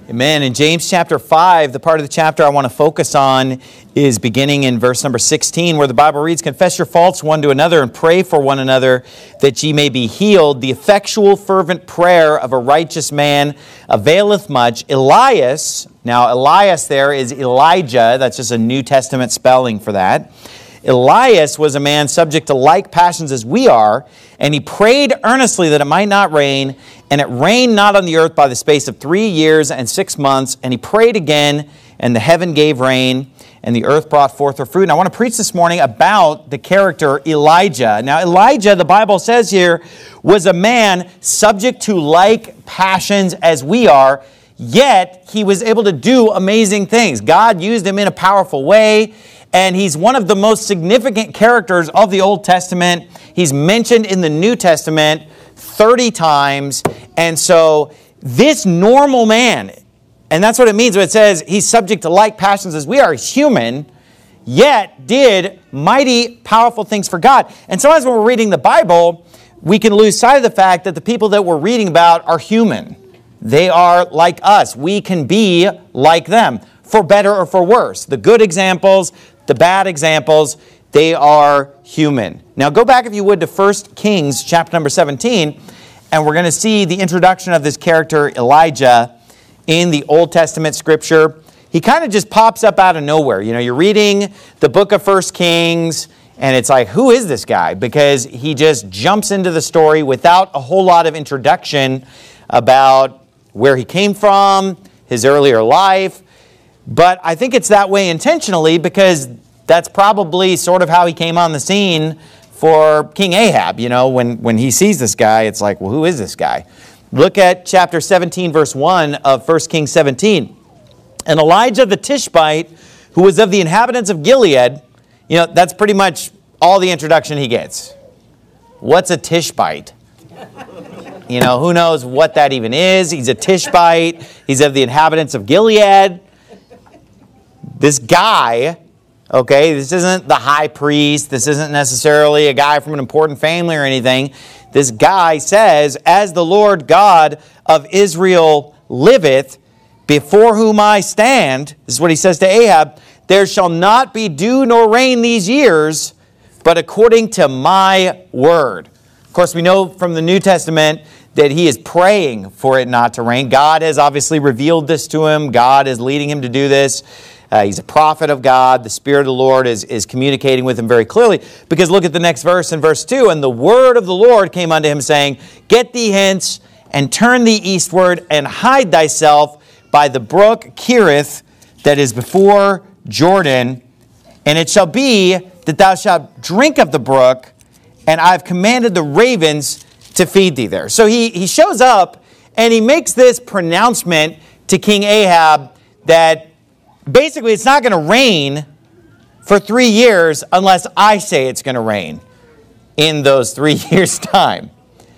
Amen. In James chapter 5, the part of the chapter I want to focus on is beginning in verse number 16, where the Bible reads, "Confess your faults one to another and pray for one another that ye may be healed. The effectual fervent prayer of a righteous man availeth much." Elias, now Elias there is Elijah. That's just a New Testament spelling for that. Elias was a man subject to like passions as we are, and he prayed earnestly that it might not rain, and it rained not on the earth by the space of 3 years and 6 months. And he prayed again, and the heaven gave rain, and the earth brought forth her fruit. And I want to preach this morning about the character Elijah. Now, Elijah, the Bible says here, was a man subject to like passions as we are, yet he was able to do amazing things. God used him in a powerful way. And he's one of the most significant characters of the Old Testament. He's mentioned in the New Testament 30 times. And so this normal man, and that's what it means when it says he's subject to like passions as we are, human, yet did mighty, powerful things for God. And sometimes when we're reading the Bible, we can lose sight of the fact that the people that we're reading about are human. They are like us. We can be like them, for better or for worse. The good examples, the bad examples, they are human. Now go back, if you would, to 1 Kings chapter number 17, and we're going to see the introduction of this character Elijah in the Old Testament scripture. He kind of just pops up out of nowhere. You know, you're reading the book of 1 Kings, and it's like, who is this guy? Because he just jumps into the story without a whole lot of introduction about where he came from, his earlier life. But I think it's that way intentionally because that's probably sort of how he came on the scene for King Ahab. You know, when he sees this guy, it's like, well, who is this guy? Look at chapter 17, verse 1 of 1 Kings 17. "And Elijah the Tishbite, who was of the inhabitants of Gilead," you know, that's pretty much all the introduction he gets. What's a Tishbite? You know, who knows what that even is? He's a Tishbite. He's of the inhabitants of Gilead. This guy, okay, this isn't the high priest. This isn't necessarily a guy from an important family or anything. This guy says, "As the Lord God of Israel liveth, before whom I stand," this is what he says to Ahab, "there shall not be dew nor rain these years, but according to my word." Of course, we know from the New Testament that he is praying for it not to rain. God has obviously revealed this to him. God is leading him to do this. He's a prophet of God. The Spirit of the Lord is communicating with him very clearly. Because look at the next verse in verse 2. "And the word of the Lord came unto him, saying, Get thee hence, and turn thee eastward, and hide thyself by the brook Cherith that is before Jordan. And it shall be that thou shalt drink of the brook, and I have commanded the ravens to feed thee there." So he shows up, and he makes this pronouncement to King Ahab that basically it's not going to rain for 3 years unless I say it's going to rain in those 3 years' time.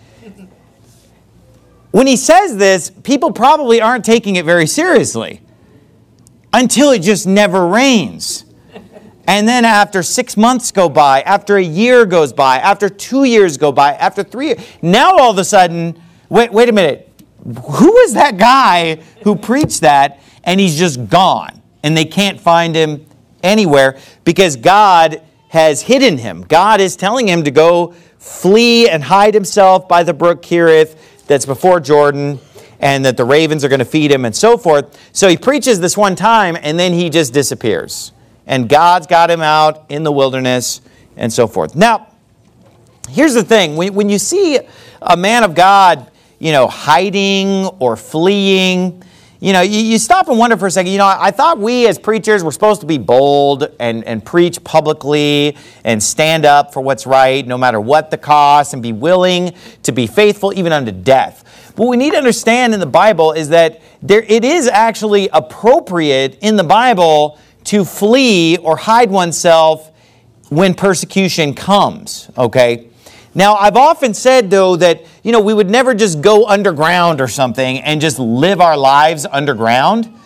When he says this, people probably aren't taking it very seriously until it just never rains. And then after 6 months go by, after a year goes by, after 2 years go by, after 3 years, now all of a sudden, wait a minute, who is that guy who preached that? And he's just gone. And they can't find him anywhere because God has hidden him. God is telling him to go flee and hide himself by the brook Cherith that's before Jordan, and that the ravens are going to feed him and so forth. So he preaches this one time, and then he just disappears. And God's got him out in the wilderness and so forth. Now, here's the thing. When you see a man of God, you know, hiding or fleeing, you know, you stop and wonder for a second, you know, I thought we as preachers were supposed to be bold and preach publicly and stand up for what's right, no matter what the cost, and be willing to be faithful even unto death. What we need to understand in the Bible is that it is actually appropriate in the Bible to flee or hide oneself when persecution comes, okay? Now, I've often said, though, that, you know, we would never just go underground or something and just live our lives underground.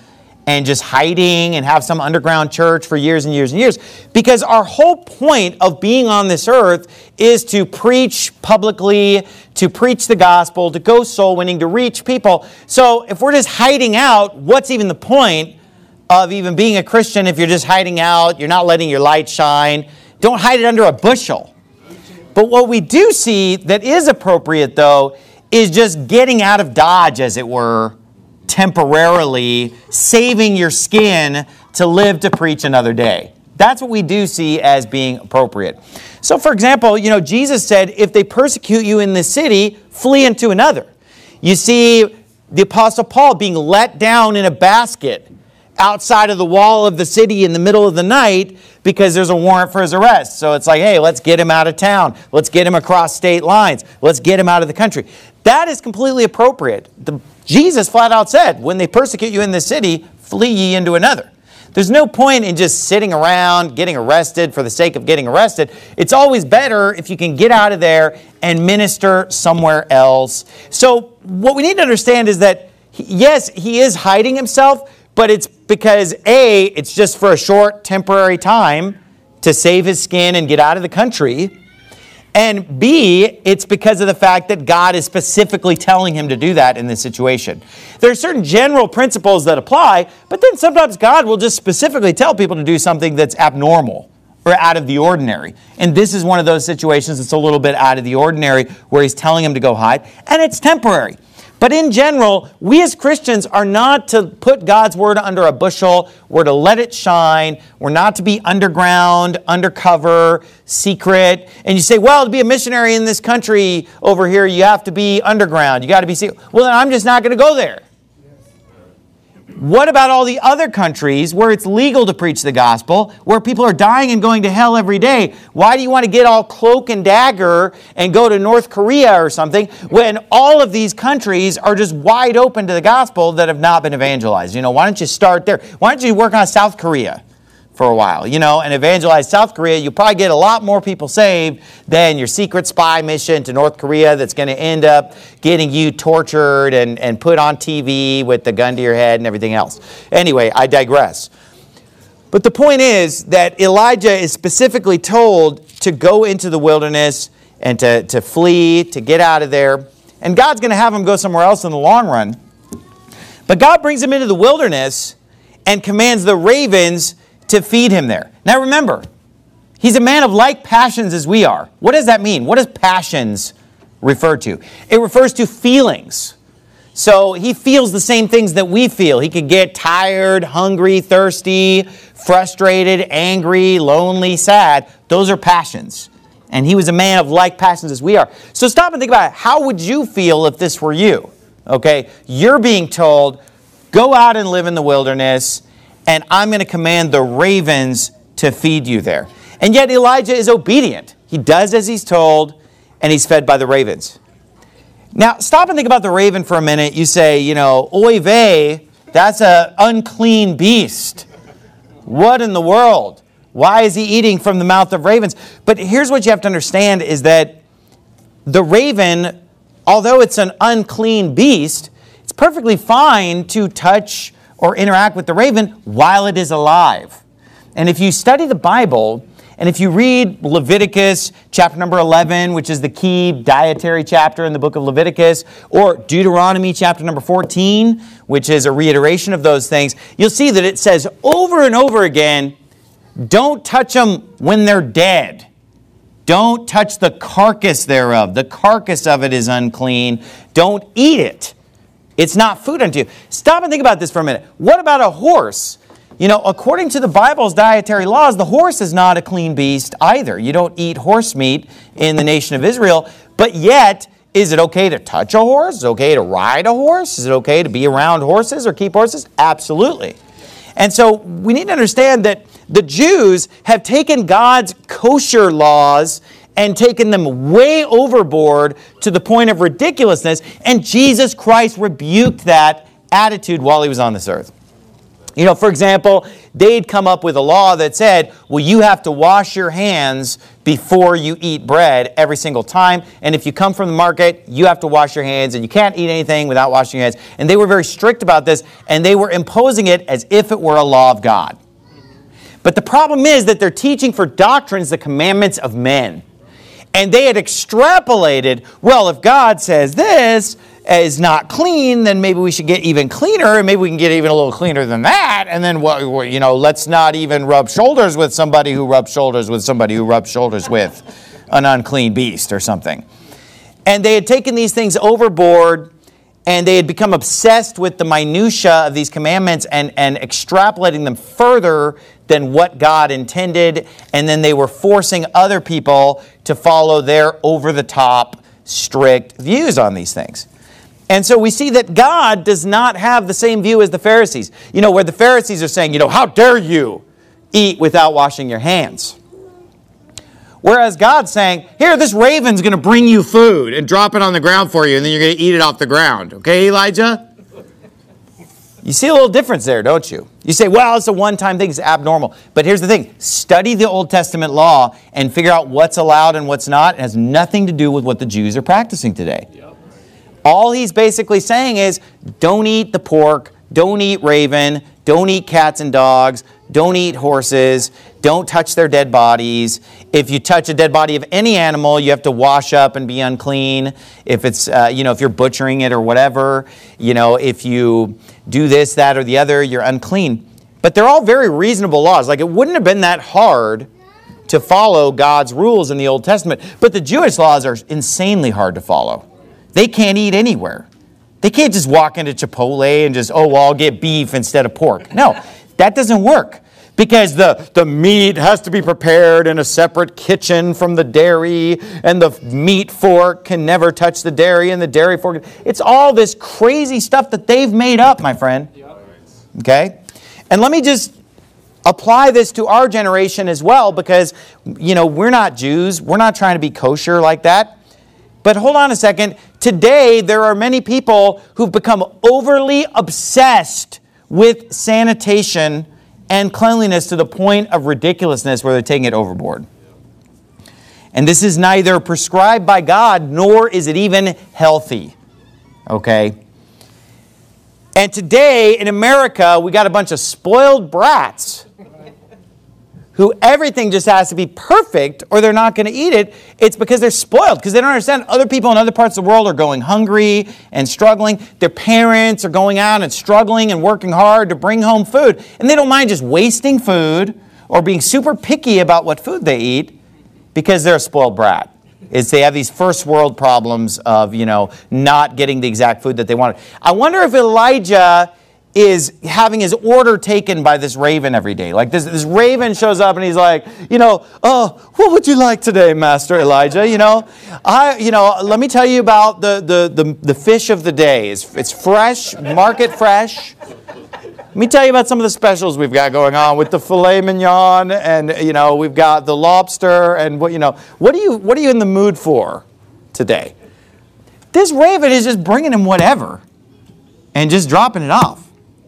and just hiding and have some underground church for years and years and years. Because our whole point of being on this earth is to preach publicly, to preach the gospel, to go soul winning, to reach people. So if we're just hiding out, what's even the point of even being a Christian if you're just hiding out, you're not letting your light shine? Don't hide it under a bushel. But what we do see that is appropriate, though, is just getting out of Dodge, as it were, temporarily, saving your skin to live to preach another day. That's what we do see as being appropriate. So, for example, Jesus said, if they persecute you in this city, flee into another. You see the Apostle Paul being let down in a basket outside of the wall of the city in the middle of the night because there's a warrant for his arrest. So it's like, hey, let's get him out of town. Let's get him across state lines. Let's get him out of the country. That is completely appropriate. Jesus flat out said, when they persecute you in this city, flee ye into another. There's no point in just sitting around getting arrested for the sake of getting arrested. It's always better if you can get out of there and minister somewhere else. So what we need to understand is that, yes, he is hiding himself, but it's because, A, it's just for a short temporary time to save his skin and get out of the country. And B, it's because of the fact that God is specifically telling him to do that in this situation. There are certain general principles that apply, but then sometimes God will just specifically tell people to do something that's abnormal or out of the ordinary. And this is one of those situations that's a little bit out of the ordinary where he's telling him to go hide, and it's temporary. But in general, we as Christians are not to put God's word under a bushel. We're to let it shine. We're not to be underground, undercover, secret. And you say, well, to be a missionary in this country over here, you have to be underground. You got to be secret. Well, then I'm just not going to go there. What about all the other countries where it's legal to preach the gospel, where people are dying and going to hell every day? Why do you want to get all cloak and dagger and go to North Korea or something when all of these countries are just wide open to the gospel that have not been evangelized? Why don't you start there? Why don't you work on South Korea for a while, and evangelize South Korea? You'll probably get a lot more people saved than your secret spy mission to North Korea that's going to end up getting you tortured and put on TV with the gun to your head and everything else. Anyway, I digress. But the point is that Elijah is specifically told to go into the wilderness and to flee, to get out of there. And God's going to have him go somewhere else in the long run. But God brings him into the wilderness and commands the ravens to feed him there. Now remember, he's a man of like passions as we are. What does that mean? What does passions refer to? It refers to feelings. So he feels the same things that we feel. He could get tired, hungry, thirsty, frustrated, angry, lonely, sad. Those are passions. And he was a man of like passions as we are. So stop and think about it. How would you feel if this were you? Okay, you're being told, go out and live in the wilderness, and I'm going to command the ravens to feed you there. And yet Elijah is obedient. He does as he's told, and he's fed by the ravens. Now, stop and think about the raven for a minute. You say, oy vey, that's an unclean beast. What in the world? Why is he eating from the mouth of ravens? But here's what you have to understand is that the raven, although it's an unclean beast, it's perfectly fine to touch or interact with the raven while it is alive. And if you study the Bible, and if you read Leviticus chapter number 11, which is the key dietary chapter in the book of Leviticus, or Deuteronomy chapter number 14, which is a reiteration of those things, you'll see that it says over and over again, don't touch them when they're dead. Don't touch the carcass thereof. The carcass of it is unclean. Don't eat it. It's not food unto you. Stop and think about this for a minute. What about a horse? According to the Bible's dietary laws, the horse is not a clean beast either. You don't eat horse meat in the nation of Israel. But yet, is it okay to touch a horse? Is it okay to ride a horse? Is it okay to be around horses or keep horses? Absolutely. And so we need to understand that the Jews have taken God's kosher laws and taken them way overboard to the point of ridiculousness, and Jesus Christ rebuked that attitude while he was on this earth. For example, they'd come up with a law that said, well, you have to wash your hands before you eat bread every single time. And if you come from the market, you have to wash your hands, and you can't eat anything without washing your hands. And they were very strict about this, and they were imposing it as if it were a law of God. But the problem is that they're teaching for doctrines the commandments of men. And they had extrapolated, well, if God says this is not clean, then maybe we should get even cleaner, and maybe we can get even a little cleaner than that, and then, let's not even rub shoulders with somebody who rubs shoulders with somebody who rubs shoulders with an unclean beast or something. And they had taken these things overboard, and they had become obsessed with the minutia of these commandments and extrapolating them further than what God intended, and then they were forcing other people to follow their over-the-top, strict views on these things. And so we see that God does not have the same view as the Pharisees. Where the Pharisees are saying, how dare you eat without washing your hands? Whereas God's saying, here, this raven's going to bring you food and drop it on the ground for you, and then you're going to eat it off the ground. Okay, Elijah? You see a little difference there, don't you? You say, well, it's a one-time thing, it's abnormal. But here's the thing. Study the Old Testament law and figure out what's allowed and what's not. It has nothing to do with what the Jews are practicing today. Yep. All he's basically saying is, don't eat the pork, don't eat raven, don't eat cats and dogs, don't eat horses, don't touch their dead bodies. If you touch a dead body of any animal, you have to wash up and be unclean. If it's, if you're butchering it or whatever, if you do this, that, or the other, you're unclean. But they're all very reasonable laws. Like, it wouldn't have been that hard to follow God's rules in the Old Testament. But the Jewish laws are insanely hard to follow. They can't eat anywhere. They can't just walk into Chipotle and just, I'll get beef instead of pork. No, that doesn't work. Because the meat has to be prepared in a separate kitchen from the dairy, and the meat fork can never touch the dairy, and the dairy fork. It's all this crazy stuff that they've made up, my friend. Okay? And let me just apply this to our generation as well, because, we're not Jews. We're not trying to be kosher like that. But hold on a second. Today, there are many people who've become overly obsessed with sanitation and cleanliness to the point of ridiculousness where they're taking it overboard. And this is neither prescribed by God, nor is it even healthy. Okay? And today, in America, we got a bunch of spoiled brats who everything just has to be perfect or they're not going to eat it. It's because they're spoiled, because they don't understand other people in other parts of the world are going hungry and struggling. Their parents are going out and struggling and working hard to bring home food. And they don't mind just wasting food or being super picky about what food they eat because they're a spoiled brat. They have these first world problems of, not getting the exact food that they wanted. I wonder if Elijah is having his order taken by this raven every day. Like this raven shows up and he's like, what would you like today, Master Elijah? Let me tell you about the fish of the day. It's fresh, market fresh. Let me tell you about some of the specials we've got going on with the filet mignon, and we've got the lobster, and what are you in the mood for today? This raven is just bringing him whatever and just dropping it off.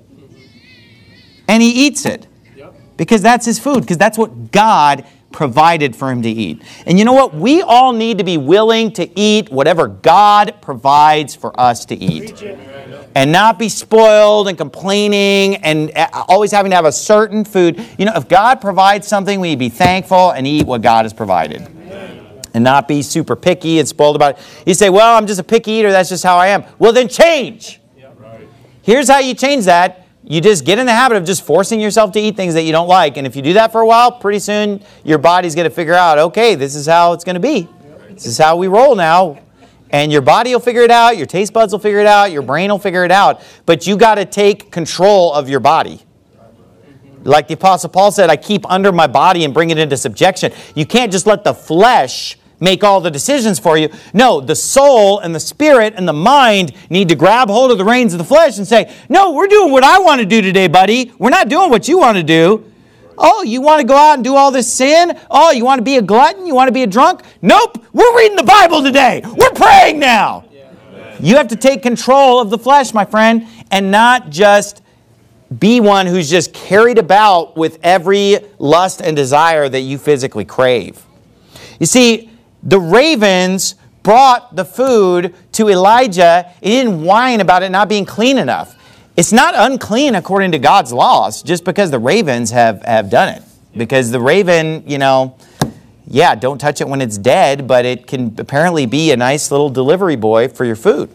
And he eats it because that's his food, because that's what God provided for him to eat. And you know what? We all need to be willing to eat whatever God provides for us to eat. And not be spoiled and complaining and always having to have a certain food. If God provides something, we need to be thankful and eat what God has provided. And not be super picky and spoiled about it. You say, well, I'm just a picky eater. That's just how I am. Well, then change. Here's how you change that. You just get in the habit of just forcing yourself to eat things that you don't like. And if you do that for a while, pretty soon your body's going to figure out, okay, this is how it's going to be. This is how we roll now. And your body will figure it out. Your taste buds will figure it out. Your brain will figure it out. But you got to take control of your body. Like the Apostle Paul said, I keep under my body and bring it into subjection. You can't just let the flesh make all the decisions for you. No, the soul and the spirit and the mind need to grab hold of the reins of the flesh and say, no, we're doing what I want to do today, buddy. We're not doing what you want to do. Oh, you want to go out and do all this sin? Oh, you want to be a glutton? You want to be a drunk? Nope, we're reading the Bible today. We're praying now. You have to take control of the flesh, my friend, and not just be one who's just carried about with every lust and desire that you physically crave. You see, the ravens brought the food to Elijah. He didn't whine about it not being clean enough. It's not unclean according to God's laws just because the ravens have done it. Because the raven, yeah, don't touch it when it's dead, but it can apparently be a nice little delivery boy for your food.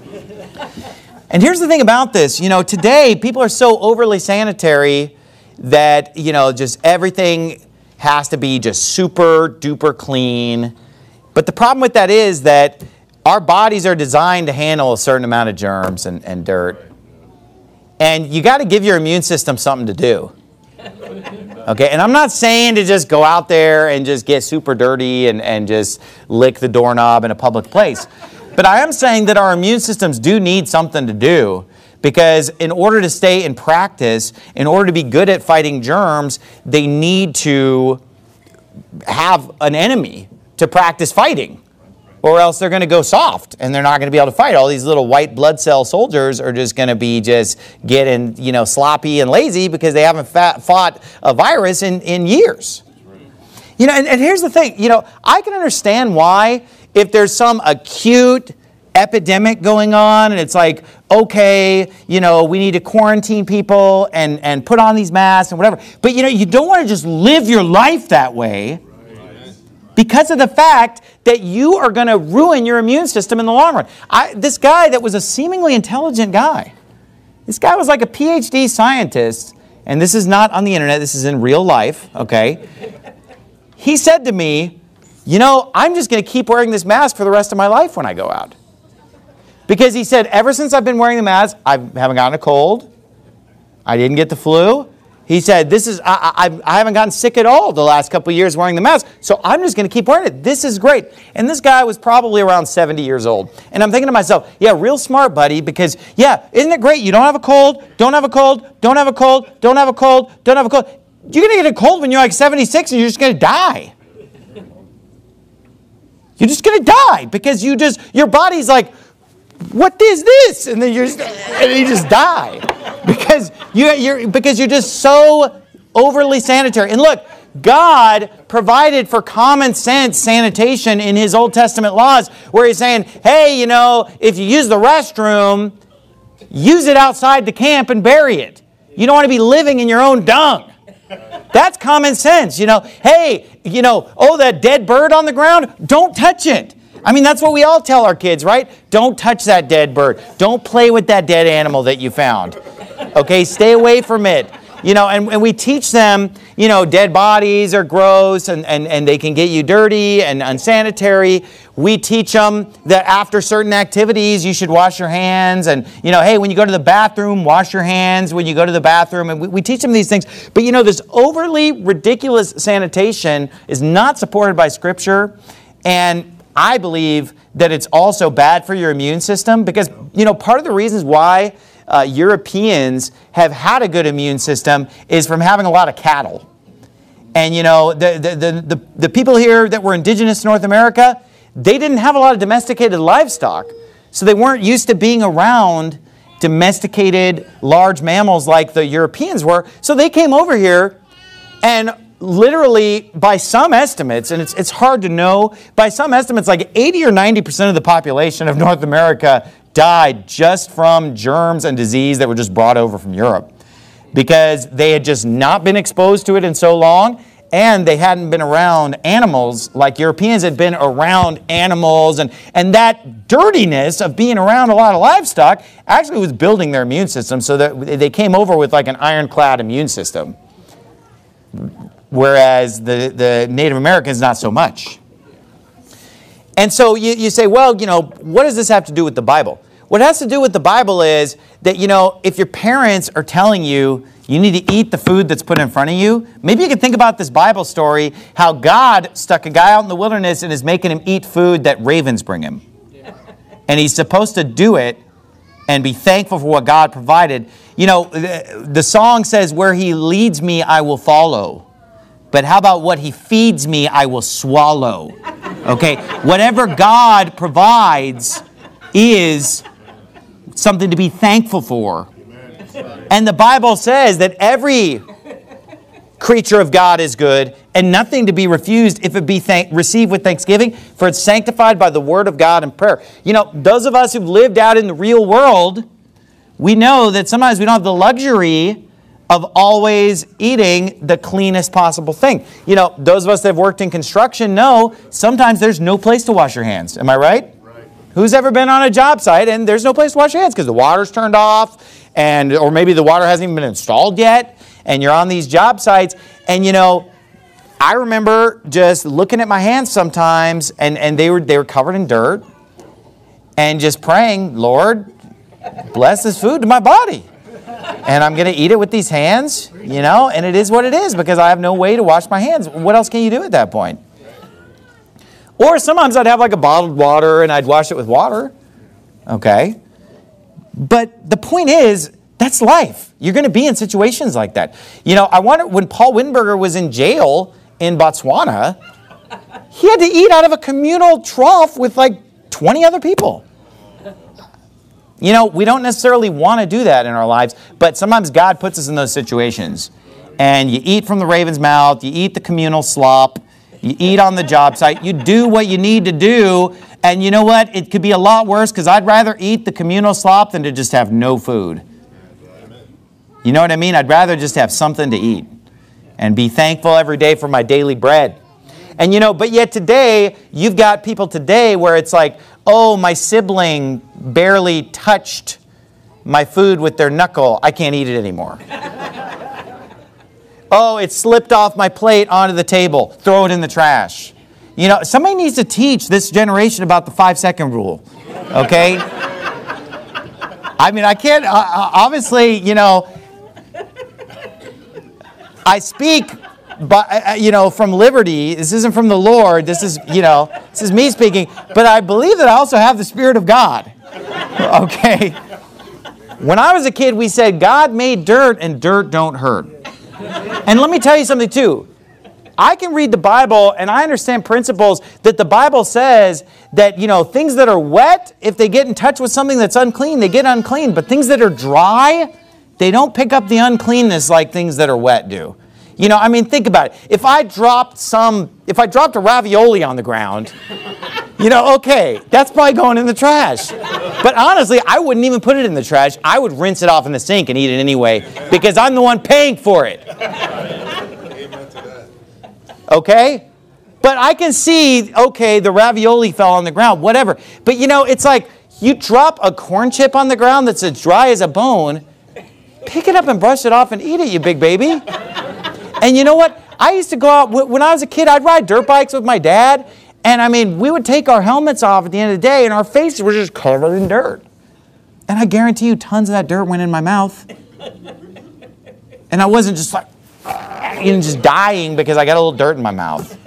And here's the thing about this. Today people are so overly sanitary that, just everything has to be just super duper clean. But the problem with that is that our bodies are designed to handle a certain amount of germs and dirt. And you got to give your immune system something to do. Okay, and I'm not saying to just go out there and just get super dirty and just lick the doorknob in a public place. But I am saying that our immune systems do need something to do, because in order to stay in practice, in order to be good at fighting germs, they need to have an enemy to practice fighting, or else they're going to go soft and they're not going to be able to fight. All these little white blood cell soldiers are just going to be getting sloppy and lazy because they haven't fought a virus in years. And here's the thing. I can understand why, if there's some acute epidemic going on and it's like, okay, we need to quarantine people and put on these masks and whatever. But you don't want to just live your life that way, because of the fact that you are going to ruin your immune system in the long run. This guy that was a seemingly intelligent guy, this guy was like a PhD scientist, and this is not on the internet, this is in real life, okay? He said to me, I'm just going to keep wearing this mask for the rest of my life when I go out. Because he said, ever since I've been wearing the mask, I haven't gotten a cold, I didn't get the flu. He said, I haven't gotten sick at all the last couple of years wearing the mask, so I'm just going to keep wearing it. This is great. And this guy was probably around 70 years old. And I'm thinking to myself, yeah, real smart, buddy, because, yeah, isn't it great? You don't have a cold, don't have a cold, don't have a cold, don't have a cold, don't have a cold. You're going to get a cold when you're like 76 and you're just going to die. You're just going to die because your body's like, what is this? And then you just die because you're just so overly sanitary. And look, God provided for common sense sanitation in His Old Testament laws, where He's saying, hey, if you use the restroom, use it outside the camp and bury it. You don't want to be living in your own dung. That's common sense. Hey, that dead bird on the ground, don't touch it. I mean, that's what we all tell our kids, right? Don't touch that dead bird. Don't play with that dead animal that you found. Okay, stay away from it. And we teach them, dead bodies are gross and they can get you dirty and unsanitary. We teach them that after certain activities, you should wash your hands. And, hey, when you go to the bathroom, wash your hands when you go to the bathroom. And we teach them these things. But, this overly ridiculous sanitation is not supported by Scripture. And I believe that it's also bad for your immune system because, part of the reasons why Europeans have had a good immune system is from having a lot of cattle. And, the people here that were indigenous to North America, they didn't have a lot of domesticated livestock. So they weren't used to being around domesticated large mammals like the Europeans were. So they came over here and literally, by some estimates, and it's hard to know, by some estimates, like 80 or 90% of the population of North America died just from germs and disease that were just brought over from Europe, because they had just not been exposed to it in so long, and they hadn't been around animals like Europeans had been around animals, and that dirtiness of being around a lot of livestock actually was building their immune system, so that they came over with like an ironclad immune system. Whereas the Native Americans, not so much. And so you say, well, what does this have to do with the Bible? What it has to do with the Bible is that, if your parents are telling you you need to eat the food that's put in front of you, maybe you can think about this Bible story, how God stuck a guy out in the wilderness and is making him eat food that ravens bring him. And he's supposed to do it and be thankful for what God provided. The song says, where He leads me, I will follow. But how about what He feeds me, I will swallow. Okay? Whatever God provides is something to be thankful for. And the Bible says that every creature of God is good, and nothing to be refused if it be received with thanksgiving, for it's sanctified by the word of God and prayer. You know, those of us who've lived out in the real world, we know that sometimes we don't have the luxury of always eating the cleanest possible thing. You know, those of us that have worked in construction know sometimes there's no place to wash your hands. Am I right? Who's ever been on a job site and there's no place to wash your hands because the water's turned off, or maybe the water hasn't even been installed yet, and you're on these job sites, and you know, I remember just looking at my hands sometimes, and they were covered in dirt, and just praying, Lord, bless this food to my body. And I'm going to eat it with these hands, you know, and it is what it is because I have no way to wash my hands. What else can you do at that point? Or sometimes I'd have like a bottled water and I'd wash it with water. Okay. But the point is, that's life. You're going to be in situations like that. You know, I wonder, when Paul Wittenberger was in jail in Botswana, he had to eat out of a communal trough with like 20 other people. You know, we don't necessarily want to do that in our lives, but sometimes God puts us in those situations. And you eat from the raven's mouth, you eat the communal slop, you eat on the job site, you do what you need to do, and you know what? It could be a lot worse because I'd rather eat the communal slop than to just have no food. You know what I mean? I'd rather just have something to eat and be thankful every day for my daily bread. And you know, but yet today, you've got people today where it's like, oh, my sibling barely touched my food with their knuckle. I can't eat it anymore. Oh, it slipped off my plate onto the table. Throw it in the trash. You know, somebody needs to teach this generation about the 5-second rule. Okay? I mean, I can't, obviously, you know, I speak, but, you know, from liberty. This isn't from the Lord. This is, you know, this is me speaking. But I believe that I also have the Spirit of God. Okay? When I was a kid, we said, God made dirt and dirt don't hurt. And let me tell you something, too. I can read the Bible and I understand principles that the Bible says that, you know, things that are wet, if they get in touch with something that's unclean, they get unclean. But things that are dry, they don't pick up the uncleanness like things that are wet do. You know, I mean, think about it. If I dropped a ravioli on the ground, you know, okay, that's probably going in the trash. But honestly, I wouldn't even put it in the trash. I would rinse it off in the sink and eat it anyway because I'm the one paying for it. Okay? But I can see, okay, the ravioli fell on the ground, whatever. But you know, it's like you drop a corn chip on the ground that's as dry as a bone, pick it up and brush it off and eat it, you big baby. And you know what? I used to go out, when I was a kid, I'd ride dirt bikes with my dad. And I mean, we would take our helmets off at the end of the day and our faces were just covered in dirt. And I guarantee you tons of that dirt went in my mouth. And I wasn't just like, you know, just dying because I got a little dirt in my mouth.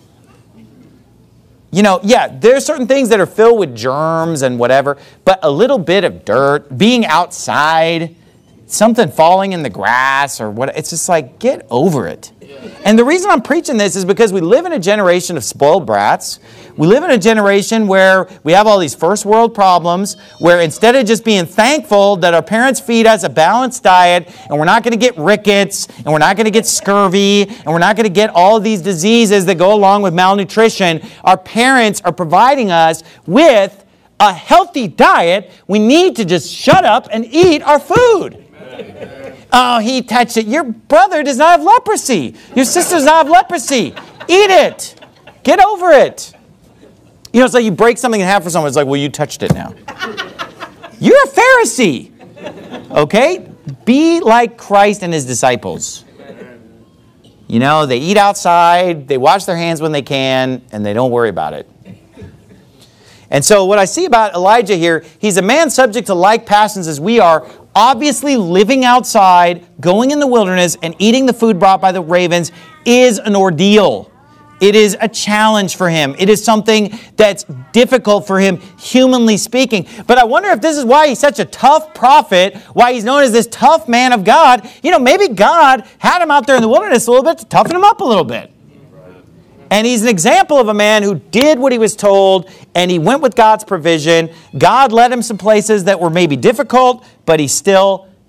You know, yeah, there's certain things that are filled with germs and whatever, but a little bit of dirt, being outside, something falling in the grass or what, it's just like, get over it. And the reason I'm preaching this is because we live in a generation of spoiled brats. We live in a generation where we have all these first world problems, where instead of just being thankful that our parents feed us a balanced diet, and we're not going to get rickets, and we're not going to get scurvy, and we're not going to get all of these diseases that go along with malnutrition, our parents are providing us with a healthy diet. We need to just shut up and eat our food. Oh, he touched it. Your brother does not have leprosy. Your sister does not have leprosy. Eat it. Get over it. You know, it's like you break something in half for someone. It's like, well, you touched it now. You're a Pharisee. Okay? Be like Christ and his disciples. You know, they eat outside, they wash their hands when they can, and they don't worry about it. And so what I see about Elijah here, he's a man subject to like passions as we are, obviously living outside, going in the wilderness, and eating the food brought by the ravens is an ordeal. It is a challenge for him. It is something that's difficult for him, humanly speaking. But I wonder if this is why he's such a tough prophet, why he's known as this tough man of God. You know, maybe God had him out there in the wilderness a little bit to toughen him up a little bit. And he's an example of a man who did what he was told, and he went with God's provision. God led him some places that were maybe difficult, but he still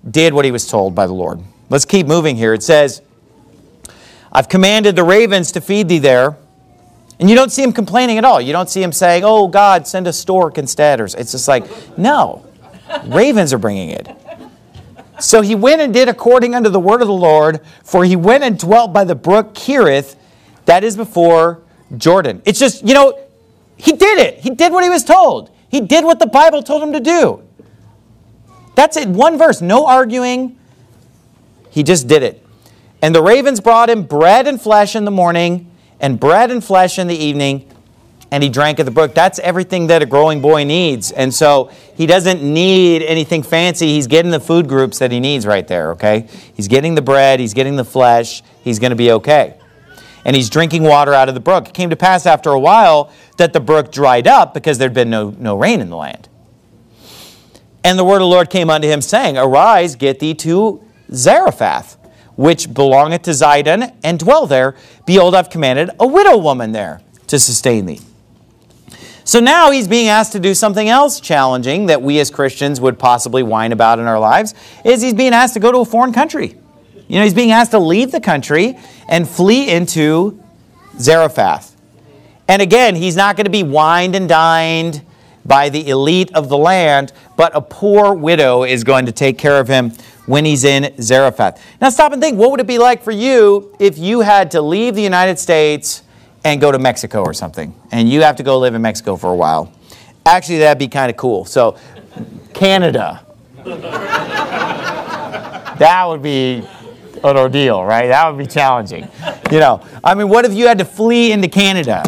did what he was told by the Lord. Let's keep moving here. It says, I've commanded the ravens to feed thee there. And you don't see him complaining at all. You don't see him saying, oh, God, send a stork instead. Or it's just like, no, ravens are bringing it. So he went and did according unto the word of the Lord, for he went and dwelt by the brook Cherith, that is before Jordan. It's just, he did it. He did what he was told. He did what the Bible told him to do. That's it. One verse, no arguing. He just did it. And the ravens brought him bread and flesh in the morning, and bread and flesh in the evening, and he drank at the brook. That's everything that a growing boy needs. And so he doesn't need anything fancy. He's getting the food groups that he needs right there, okay? He's getting the bread. He's getting the flesh. He's going to be okay. And he's drinking water out of the brook. It came to pass after a while that the brook dried up because there'd been no rain in the land. And the word of the Lord came unto him, saying, Arise, get thee to Zarephath, which belongeth to Zidon, and dwell there. Behold, I've commanded a widow woman there to sustain thee. So now he's being asked to do something else challenging that we as Christians would possibly whine about in our lives, is he's being asked to go to a foreign country. He's being asked to leave the country and flee into Zarephath. And again, he's not going to be wined and dined by the elite of the land, but a poor widow is going to take care of him when he's in Zarephath. Now stop and think, what would it be like for you if you had to leave the United States and go to Mexico or something, and you have to go live in Mexico for a while? Actually, that'd be kind of cool. So, Canada. That would be an ordeal, right? That would be challenging. What if you had to flee into Canada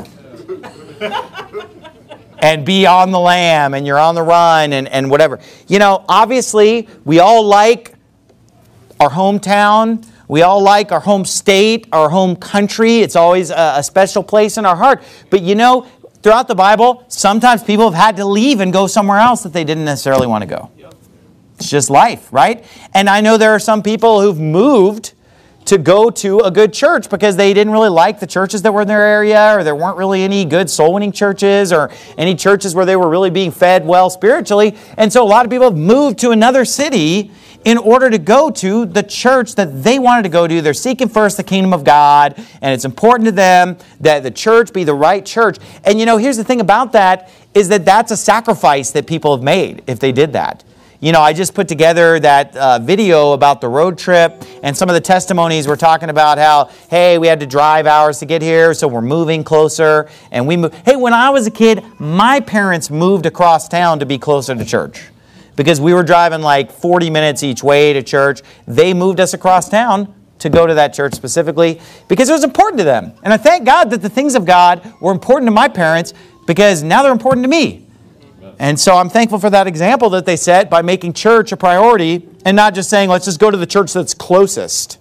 and be on the lam, and you're on the run, and whatever. Obviously, we all like our hometown. We all like our home state, our home country. It's always a special place in our heart. But throughout the Bible, sometimes people have had to leave and go somewhere else that they didn't necessarily want to go. It's just life, right? And I know there are some people who've moved to go to a good church because they didn't really like the churches that were in their area, or there weren't really any good soul-winning churches or any churches where they were really being fed well spiritually. And so a lot of people have moved to another city in order to go to the church that they wanted to go to. They're seeking first the kingdom of God, and it's important to them that the church be the right church. And here's the thing about that, is that that's a sacrifice that people have made if they did that. I just put together that video about the road trip, and some of the testimonies were talking about how, hey, we had to drive hours to get here, so we're moving closer, and we moved. Hey, when I was a kid, my parents moved across town to be closer to church because we were driving like 40 minutes each way to church. They moved us across town to go to that church specifically because it was important to them. And I thank God that the things of God were important to my parents because now they're important to me. And so I'm thankful for that example that they set by making church a priority and not just saying, let's just go to the church that's closest,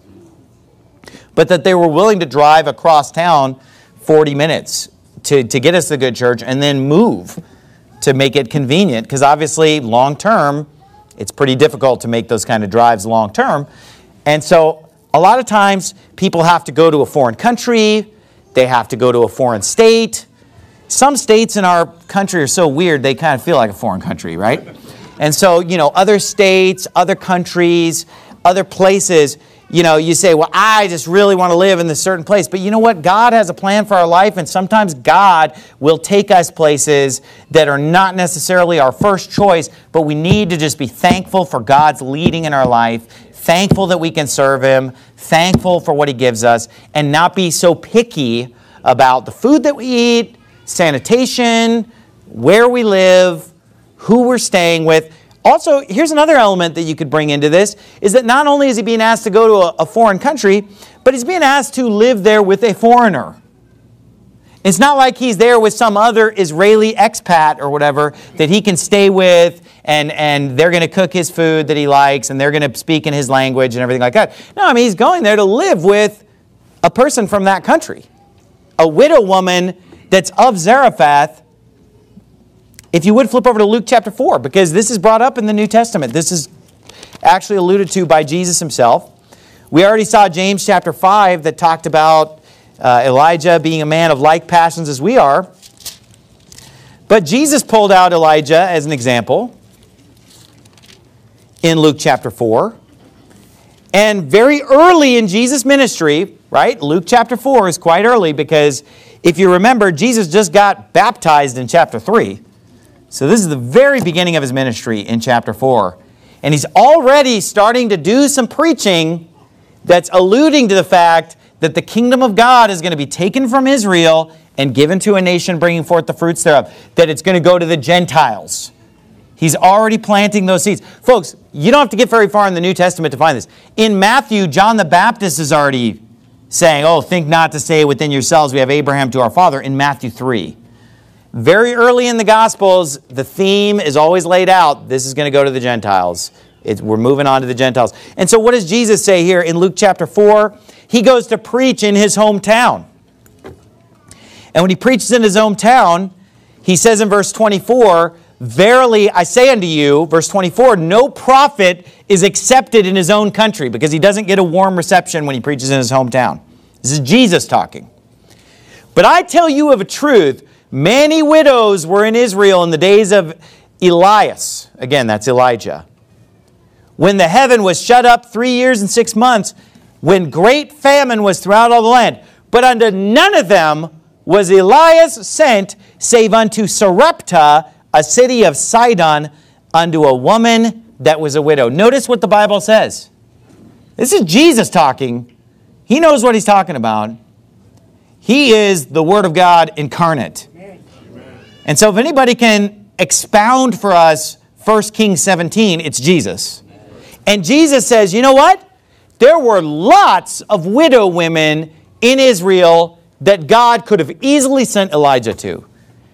but that they were willing to drive across town 40 minutes to get us the good church and then move to make it convenient, because obviously long term, it's pretty difficult to make those kind of drives long term. And so a lot of times people have to go to a foreign country, they have to go to a foreign state. Some states in our country are so weird, they kind of feel like a foreign country, right? And so, other states, other countries, other places, you say, well, I just really want to live in this certain place. But you know what? God has a plan for our life, and sometimes God will take us places that are not necessarily our first choice, but we need to just be thankful for God's leading in our life, thankful that we can serve Him, thankful for what He gives us, and not be so picky about the food that we eat, sanitation, where we live, who we're staying with. Also, here's another element that you could bring into this, is that not only is he being asked to go to a foreign country, but he's being asked to live there with a foreigner. It's not like he's there with some other Israeli expat or whatever that he can stay with and they're going to cook his food that he likes and they're going to speak in his language and everything like that. No, he's going there to live with a person from that country. A widow woman that's of Zarephath. If you would flip over to Luke chapter 4, because this is brought up in the New Testament. This is actually alluded to by Jesus himself. We already saw James chapter 5 that talked about Elijah being a man of like passions as we are. But Jesus pulled out Elijah as an example in Luke chapter 4. And very early in Jesus' ministry, right? Luke chapter 4 is quite early because if you remember, Jesus just got baptized in chapter 3. So this is the very beginning of his ministry in chapter 4. And he's already starting to do some preaching that's alluding to the fact that the kingdom of God is going to be taken from Israel and given to a nation bringing forth the fruits thereof. That it's going to go to the Gentiles. He's already planting those seeds. Folks, you don't have to get very far in the New Testament to find this. In Matthew, John the Baptist is already saying, oh, think not to say within yourselves, we have Abraham to our father, in Matthew 3. Very early in the Gospels, the theme is always laid out. This is going to go to the Gentiles. We're moving on to the Gentiles. And so what does Jesus say here in Luke chapter 4? He goes to preach in his hometown. And when he preaches in his hometown, he says in verse 24, verily I say unto you, verse 24, no prophet is accepted in his own country, because he doesn't get a warm reception when he preaches in his hometown. This is Jesus talking. But I tell you of a truth, many widows were in Israel in the days of Elias. Again, that's Elijah. When the heaven was shut up 3 years and 6 months, when great famine was throughout all the land. But unto none of them was Elias sent, save unto Sarepta, a city of Sidon, unto a woman that was a widow. Notice what the Bible says. This is Jesus talking. He knows what he's talking about. He is the Word of God incarnate. Amen. And so if anybody can expound for us 1 Kings 17, it's Jesus. And Jesus says, you know what? There were lots of widow women in Israel that God could have easily sent Elijah to.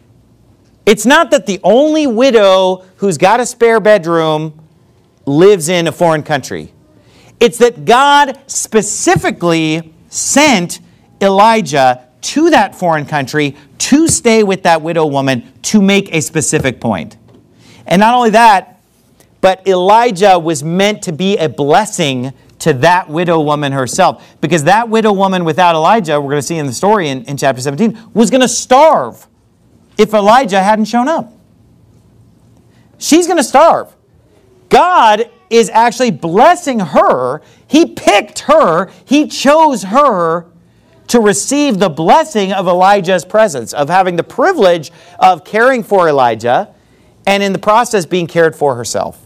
It's not that the only widow who's got a spare bedroom lives in a foreign country. It's that God specifically sent Elijah to that foreign country to stay with that widow woman to make a specific point. And not only that, but Elijah was meant to be a blessing to that widow woman herself. Because that widow woman without Elijah, we're going to see in the story in chapter 17, was going to starve if Elijah hadn't shown up. She's going to starve. God is actually blessing her. He picked her. He chose her to receive the blessing of Elijah's presence, of having the privilege of caring for Elijah, and in the process being cared for herself.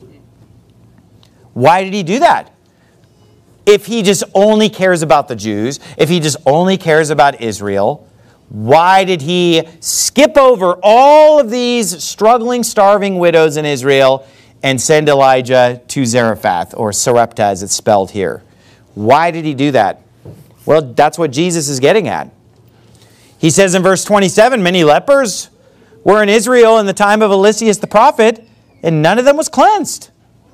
Why did he do that? If he just only cares about the Jews, if he just only cares about Israel, why did he skip over all of these struggling, starving widows in Israel and send Elijah to Zarephath, or Sarepta as it's spelled here? Why did he do that? Well, that's what Jesus is getting at. He says in verse 27, many lepers were in Israel in the time of Eliseus the prophet, and none of them was cleansed.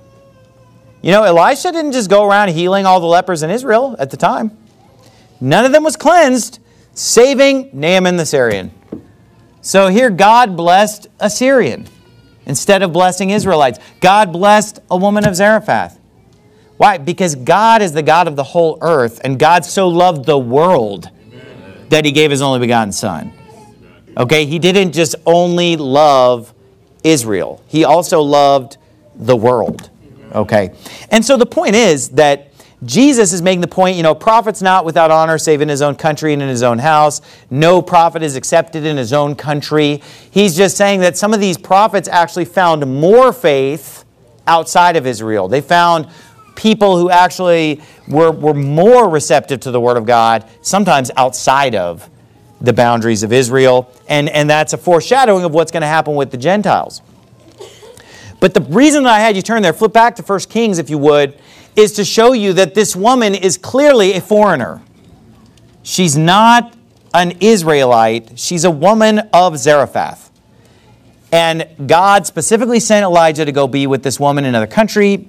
You know, Elisha didn't just go around healing all the lepers in Israel at the time. None of them was cleansed, saving Naaman the Syrian. So here God blessed a Syrian instead of blessing Israelites. God blessed a woman of Zarephath. Why? Because God is the God of the whole earth, and God so loved the world that he gave his only begotten Son. Okay, he didn't just only love Israel. He also loved the world. Okay, and so the point is that Jesus is making the point, you know, prophet's not without honor save in his own country and in his own house. No prophet is accepted in his own country. He's just saying that some of these prophets actually found more faith outside of Israel. They found people who actually were more receptive to the Word of God, sometimes outside of the boundaries of Israel. And that's a foreshadowing of what's going to happen with the Gentiles. But the reason that I had you turn there, flip back to 1 Kings if you would, is to show you that this woman is clearly a foreigner. She's not an Israelite. She's a woman of Zarephath. And God specifically sent Elijah to go be with this woman in another country.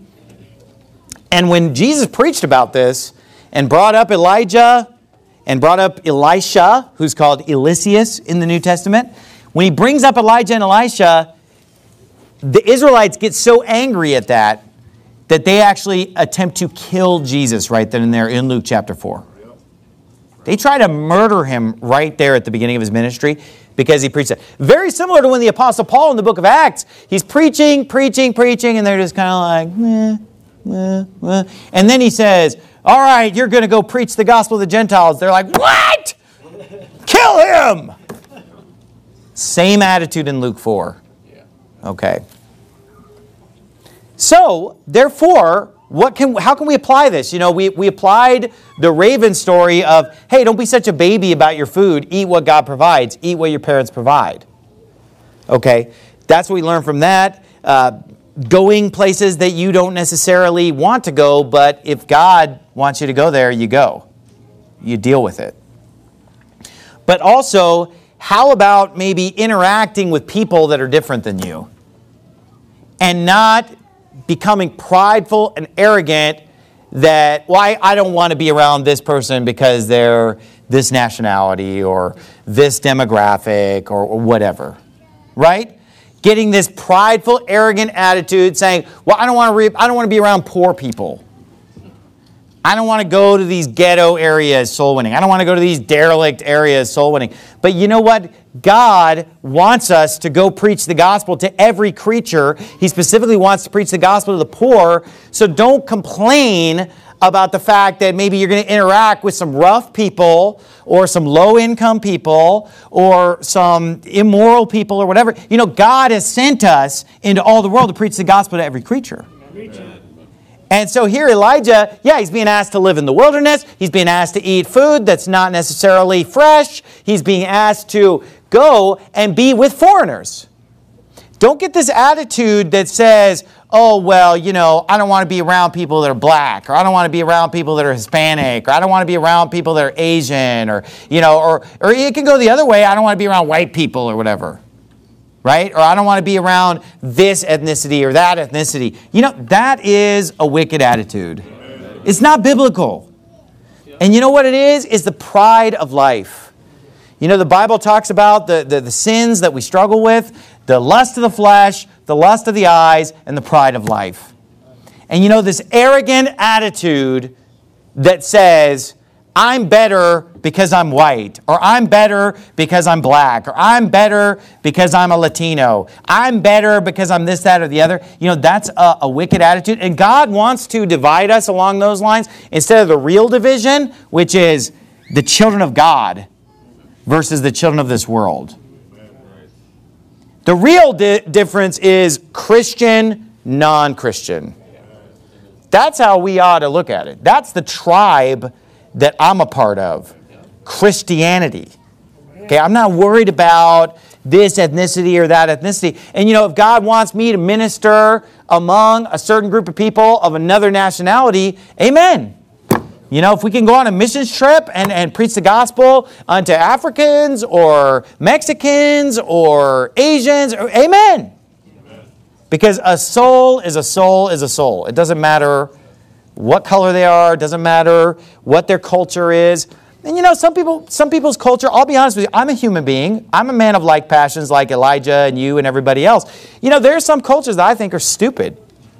And when Jesus preached about this and brought up Elijah and brought up Elisha, who's called Eliseus in the New Testament, when he brings up Elijah and Elisha, the Israelites get so angry at that they actually attempt to kill Jesus right then and there in Luke chapter 4. They try to murder him right there at the beginning of his ministry because he preached it. Very similar to when the Apostle Paul in the book of Acts, he's preaching, and they're just kind of like, And then he says, all right, you're going to go preach the gospel to the Gentiles. They're like, what? Kill him! Same attitude in Luke 4. Okay. So, therefore, how can we apply this? We applied the Raven story of, hey, don't be such a baby about your food. Eat what God provides. Eat what your parents provide. Okay, that's what we learned from that. Going places that you don't necessarily want to go, but if God wants you to go there, you go. You deal with it. But also, how about maybe interacting with people that are different than you? And not becoming prideful and arrogant that, well, I don't want to be around this person because they're this nationality or this demographic or whatever. Right? Getting this prideful, arrogant attitude saying, well, I don't want to be around poor people. I don't want to go to these ghetto areas soul winning. I don't want to go to these derelict areas soul winning. But you know what? God wants us to go preach the gospel to every creature. He specifically wants to preach the gospel to the poor. So don't complain about the fact that maybe you're going to interact with some rough people or some low-income people or some immoral people or whatever. God has sent us into all the world to preach the gospel to every creature. And so here Elijah, he's being asked to live in the wilderness. He's being asked to eat food that's not necessarily fresh. He's being asked to go and be with foreigners. Don't get this attitude that says, oh, well, I don't want to be around people that are black, or I don't want to be around people that are Hispanic, or I don't want to be around people that are Asian, or it can go the other way. I don't want to be around white people or whatever, right? Or I don't want to be around this ethnicity or that ethnicity. That is a wicked attitude. It's not biblical. And you know what it is? It's the pride of life. The Bible talks about the sins that we struggle with, the lust of the flesh, the lust of the eyes, and the pride of life. And this arrogant attitude that says, I'm better because I'm white, or I'm better because I'm black, or I'm better because I'm a Latino, I'm better because I'm this, that, or the other. That's a wicked attitude. And God wants to divide us along those lines instead of the real division, which is the children of God versus the children of this world. The real difference is Christian, non-Christian. That's how we ought to look at it. That's the tribe that I'm a part of. Christianity. Okay, I'm not worried about this ethnicity or that ethnicity. And if God wants me to minister among a certain group of people of another nationality, amen. If we can go on a missions trip and preach the gospel unto Africans or Mexicans or Asians, amen. Because a soul is a soul is a soul. It doesn't matter what color they are. It doesn't matter what their culture is. And some people's culture, I'll be honest with you, I'm a human being. I'm a man of like passions like Elijah and you and everybody else. There are some cultures that I think are stupid.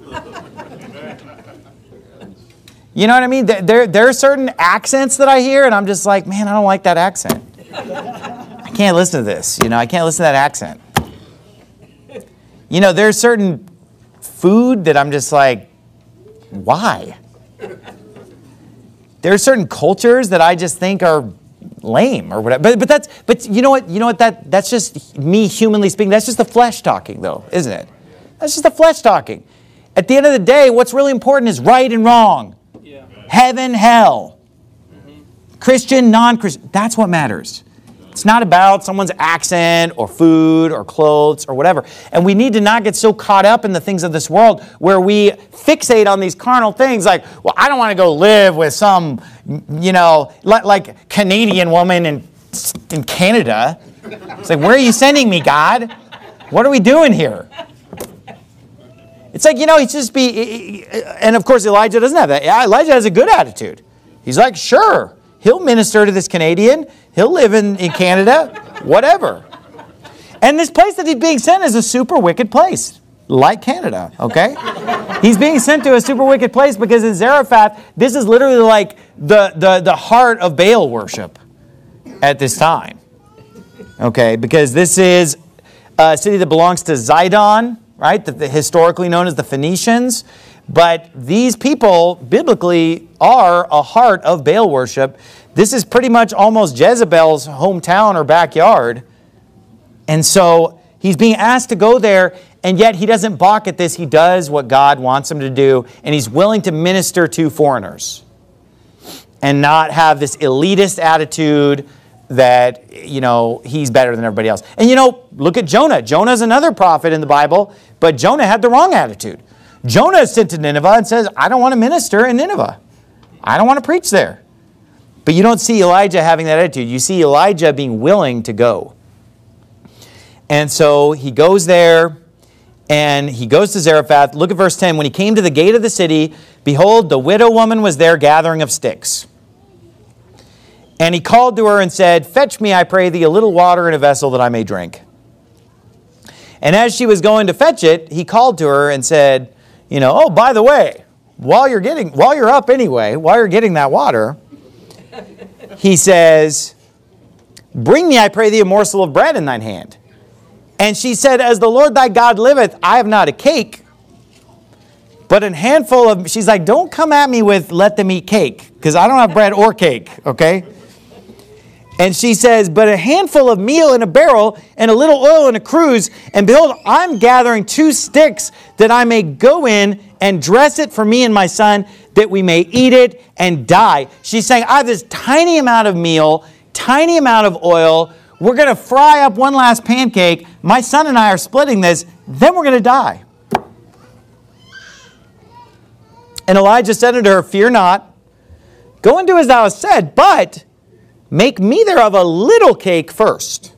You know what I mean? There are certain accents that I hear, and I'm just like, man, I don't like that accent. I can't listen to this. I can't listen to that accent. There's certain food that I'm just like, why? There are certain cultures that I just think are lame or whatever. But you know what? That's just me humanly speaking. That's just the flesh talking, though, isn't it? That's just the flesh talking. At the end of the day, what's really important is right and wrong. Heaven, hell. Christian, non-Christian. That's what matters. It's not about someone's accent or food or clothes or whatever. And we need to not get so caught up in the things of this world where we fixate on these carnal things like, well, I don't want to go live with some, like Canadian woman in Canada. It's like, where are you sending me, God? What are we doing here? It's like, he's just and of course Elijah doesn't have that. Elijah has a good attitude. He's like, sure, he'll minister to this Canadian. He'll live in Canada, whatever. And this place that he's being sent is a super wicked place, like Canada, okay? He's being sent to a super wicked place because in Zarephath, this is literally like the heart of Baal worship at this time, okay? Because this is a city that belongs to Zidon, right? Historically known as the Phoenicians. But these people, biblically, are a heart of Baal worship. This is pretty much almost Jezebel's hometown or backyard. And so he's being asked to go there, and yet he doesn't balk at this. He does what God wants him to do, and he's willing to minister to foreigners and not have this elitist attitude that, he's better than everybody else. And, look at Jonah. Jonah's another prophet in the Bible, but Jonah had the wrong attitude. Jonah is sent to Nineveh and says, I don't want to minister in Nineveh. I don't want to preach there. But you don't see Elijah having that attitude. You see Elijah being willing to go. And so he goes there, and he goes to Zarephath. Look at verse 10. When he came to the gate of the city, behold, the widow woman was there gathering of sticks. And he called to her and said, Fetch me, I pray thee, a little water in a vessel that I may drink. And as she was going to fetch it, he called to her and said, oh, by the way, while you're getting that water, he says, Bring me, I pray thee, a morsel of bread in thine hand. And she said, As the Lord thy God liveth, I have not a cake, but a handful of... She's like, don't come at me with let them eat cake, because I don't have bread or cake, okay? And she says, but a handful of meal in a barrel and a little oil in a cruse. And behold, I'm gathering 2 sticks that I may go in and dress it for me and my son, that we may eat it and die. She's saying, I have this tiny amount of meal, tiny amount of oil. We're going to fry up one last pancake. My son and I are splitting this. Then we're going to die. And Elijah said unto her, Fear not. Go and do as thou hast said, but make me thereof a little cake first.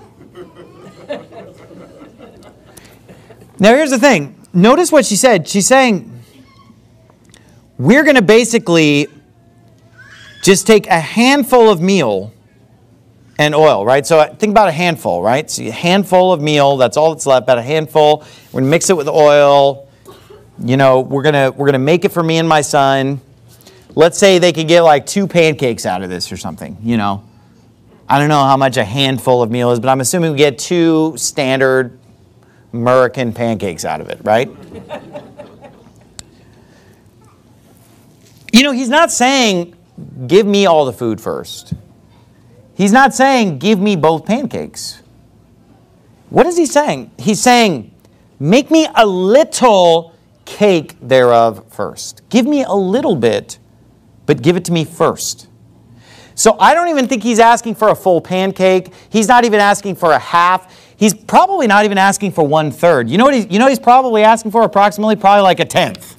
Now here's the thing. Notice what she said. She's saying, we're going to basically just take a handful of meal and oil, right? So think about a handful, right? So a handful of meal, that's all that's left, about a handful. We're going to mix it with oil. We're gonna make it for me and my son. Let's say they could get like 2 pancakes out of this or something, I don't know how much a handful of meal is, but I'm assuming we get 2 standard American pancakes out of it, right? He's not saying, give me all the food first. He's not saying, give me both pancakes. What is he saying? He's saying, make me a little cake thereof first. Give me a little bit, but give it to me first. So I don't even think he's asking for a full pancake. He's not even asking for a half. He's probably not even asking for 1/3. You know what he's probably asking for? Probably like a 1/10.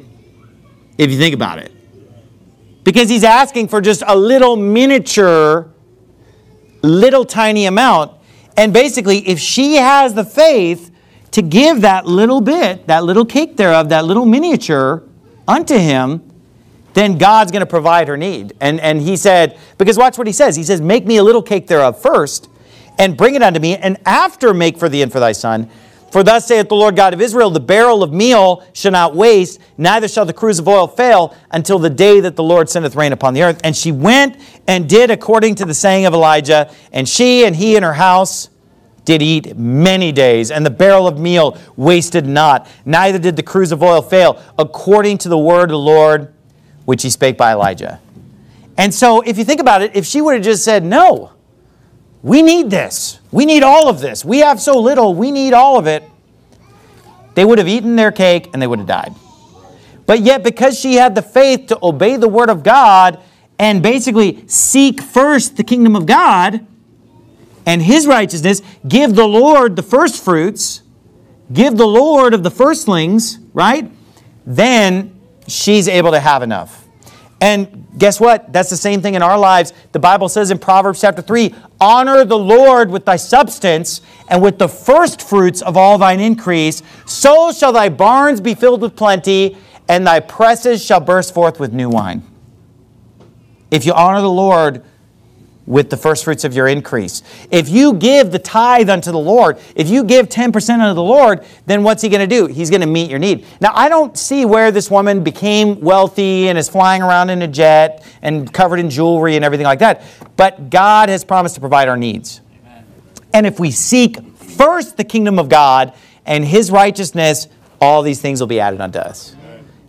If you think about it. Because he's asking for just a little miniature, little tiny amount. And basically, if she has the faith to give that little bit, that little cake thereof, that little miniature unto him, then God's going to provide her need. And he said, because watch what he says. He says, make me a little cake thereof first, and bring it unto me, and after make for thee and for thy son. For thus saith the Lord God of Israel, the barrel of meal shall not waste, neither shall the cruse of oil fail, until the day that the Lord sendeth rain upon the earth. And she went and did according to the saying of Elijah, and she and he and her house did eat many days, and the barrel of meal wasted not, neither did the cruse of oil fail, according to the word of the Lord, which he spake by Elijah. And so, if you think about it, if she would have just said, no, we need this. We need all of this. We have so little. We need all of it. They would have eaten their cake and they would have died. But yet, because she had the faith to obey the word of God and basically seek first the kingdom of God and his righteousness, give the Lord the first fruits, give the Lord of the firstlings, right? Then she's able to have enough. And guess what? That's the same thing in our lives. The Bible says in Proverbs chapter 3, honor the Lord with thy substance and with the first fruits of all thine increase. So shall thy barns be filled with plenty, and thy presses shall burst forth with new wine. If you honor the Lord with the first fruits of your increase. If you give the tithe unto the Lord, if you give 10% unto the Lord, then what's he going to do? He's going to meet your need. Now, I don't see where this woman became wealthy and is flying around in a jet and covered in jewelry and everything like that. But God has promised to provide our needs. Amen. And if we seek first the kingdom of God and his righteousness, all these things will be added unto us. Amen.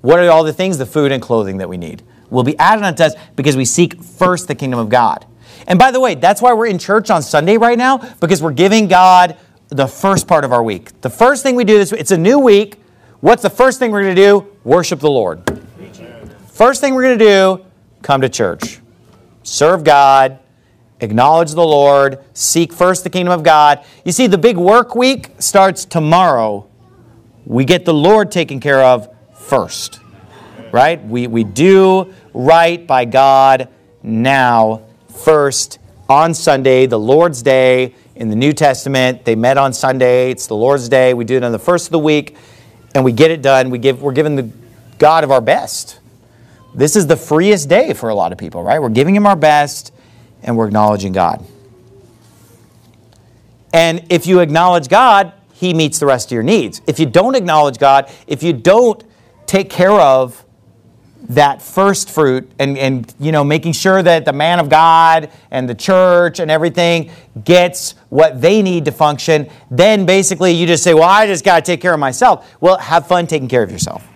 What are all the things, the food and clothing that we need? Will be added unto us because we seek first the kingdom of God. And by the way, that's why we're in church on Sunday right now, because we're giving God the first part of our week. The first thing we do this week, it's a new week. What's the first thing we're going to do? Worship the Lord. First thing we're going to do, come to church. Serve God. Acknowledge the Lord. Seek first the kingdom of God. You see, the big work week starts tomorrow. We get the Lord taken care of first. Right? We do right by God now, first, on Sunday, the Lord's Day. In the New Testament, they met on Sunday. It's the Lord's Day. We do it on the first of the week, and we get it done. We're giving the God of our best. This is the freest day for a lot of people, right? We're giving Him our best, and we're acknowledging God. And if you acknowledge God, He meets the rest of your needs. If you don't acknowledge God, if you don't take care of that first fruit and making sure that the man of God and the church and everything gets what they need to function, then basically you just say, well, I just got to take care of myself. Well, have fun taking care of yourself.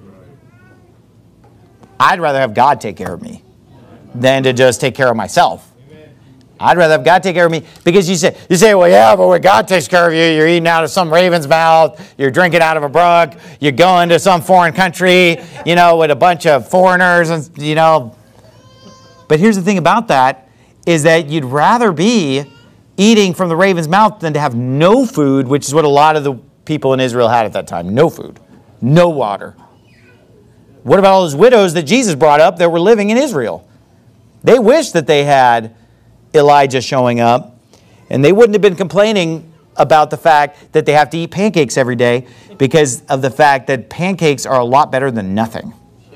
I'd rather have God take care of me than to just take care of myself. I'd rather have God take care of me, because you say, well, yeah, but when God takes care of you, you're eating out of some raven's mouth, you're drinking out of a brook, you're going to some foreign country, with a bunch of foreigners, and But here's the thing about that, is that you'd rather be eating from the raven's mouth than to have no food, which is what a lot of the people in Israel had at that time. No food, no water. What about all those widows that Jesus brought up that were living in Israel? They wished that they had Elijah showing up, and they wouldn't have been complaining about the fact that they have to eat pancakes every day, because of the fact that pancakes are a lot better than nothing.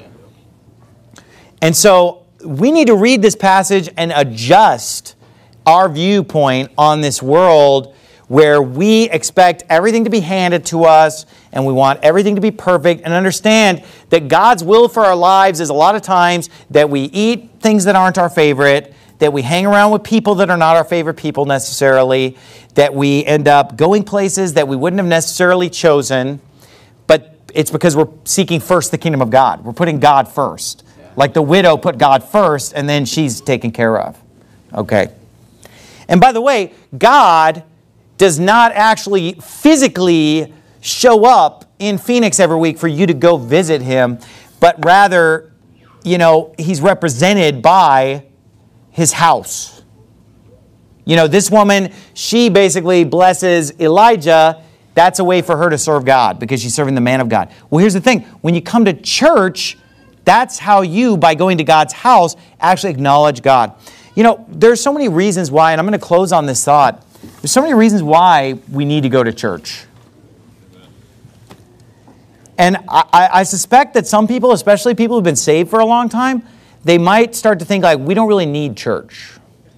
And so we need to read this passage and adjust our viewpoint on this world where we expect everything to be handed to us and we want everything to be perfect, and understand that God's will for our lives is a lot of times that we eat things that aren't our favorite, that we hang around with people that are not our favorite people necessarily, that we end up going places that we wouldn't have necessarily chosen, but it's because we're seeking first the kingdom of God. We're putting God first. Like the widow put God first, and then she's taken care of. Okay. And by the way, God does not actually physically show up in Phoenix every week for you to go visit Him, but rather, He's represented by His house. This woman, she basically blesses Elijah. That's a way for her to serve God, because she's serving the man of God. Well, here's the thing. When you come to church, that's how you, by going to God's house, actually acknowledge God. There's so many reasons why, and I'm going to close on this thought. There's so many reasons why we need to go to church. And I suspect that some people, especially people who've been saved for a long time, they might start to think like, we don't really need church.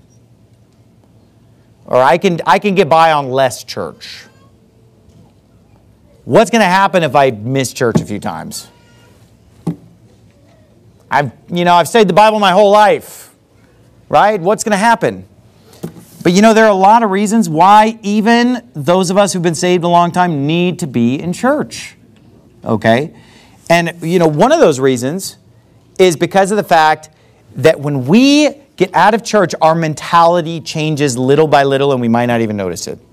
Or I can get by on less church. What's going to happen if I miss church a few times? I've studied the Bible my whole life, right? What's going to happen? But there are a lot of reasons why even those of us who've been saved a long time need to be in church. Okay? And, one of those reasons is because of the fact that when we get out of church, our mentality changes little by little, and we might not even notice it.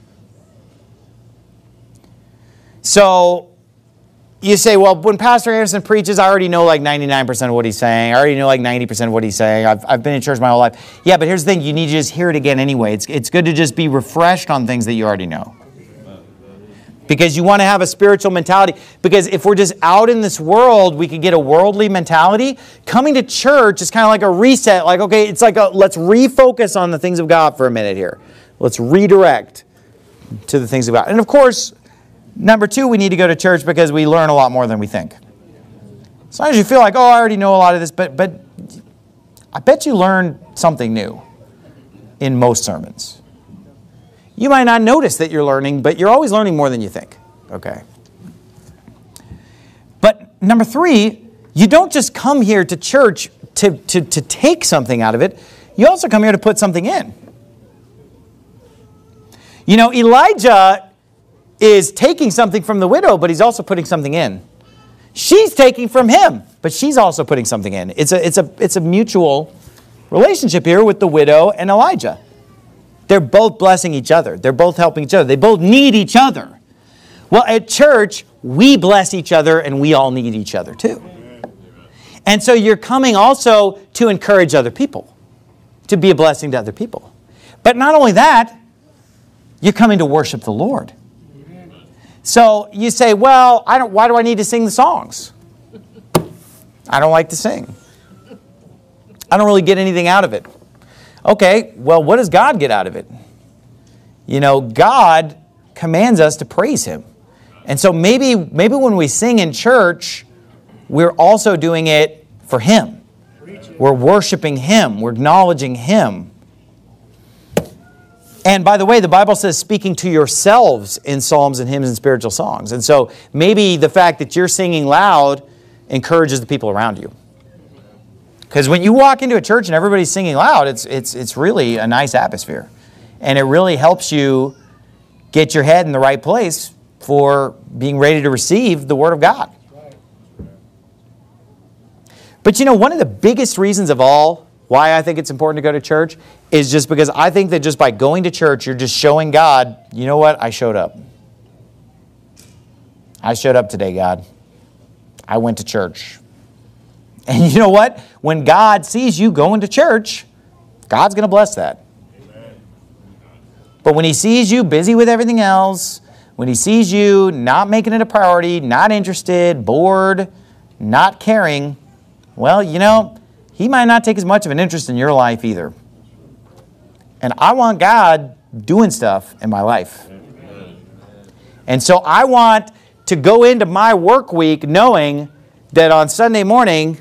So, you say, well, when Pastor Anderson preaches, I already know like 99% of what he's saying. I already know like 90% of what he's saying. I've been in church my whole life. Yeah, but here's the thing. You need to just hear it again anyway. It's good to just be refreshed on things that you already know. Because you want to have a spiritual mentality. Because if we're just out in this world, we could get a worldly mentality. Coming to church is kind of like a reset. Like, okay, it's like let's refocus on the things of God for a minute here. Let's redirect to the things of God. And of course, number two, we need to go to church because we learn a lot more than we think. Sometimes you feel like, I already know a lot of this, but I bet you learned something new in most sermons. You might not notice that you're learning, but you're always learning more than you think. Okay. But number three, you don't just come here to church to take something out of it. You also come here to put something in. Elijah is taking something from the widow, but he's also putting something in. She's taking from him, but she's also putting something in. It's a mutual relationship here with the widow and Elijah. They're both blessing each other. They're both helping each other. They both need each other. Well, at church, we bless each other and we all need each other too. And so you're coming also to encourage other people, to be a blessing to other people. But not only that, you're coming to worship the Lord. So you say, well, why do I need to sing the songs? I don't like to sing. I don't really get anything out of it. Okay, well, what does God get out of it? You know, God commands us to praise Him. And so maybe when we sing in church, we're also doing it for Him. We're worshiping Him. We're acknowledging Him. And by the way, the Bible says speaking to yourselves in psalms and hymns and spiritual songs. And so maybe the fact that you're singing loud encourages the people around you. Because when you walk into a church and everybody's singing loud, it's really a nice atmosphere. And it really helps you get your head in the right place for being ready to receive the Word of God. But you know, one of the biggest reasons of all why I think it's important to go to church is just because I think that just by going to church, you're just showing God, you know what? I showed up. I showed up today, God. I went to church. And you know what? When God sees you going to church, God's going to bless that. Amen. But when He sees you busy with everything else, when He sees you not making it a priority, not interested, bored, not caring, well, you know, He might not take as much of an interest in your life either. And I want God doing stuff in my life. And so I want to go into my work week knowing that on Sunday morning,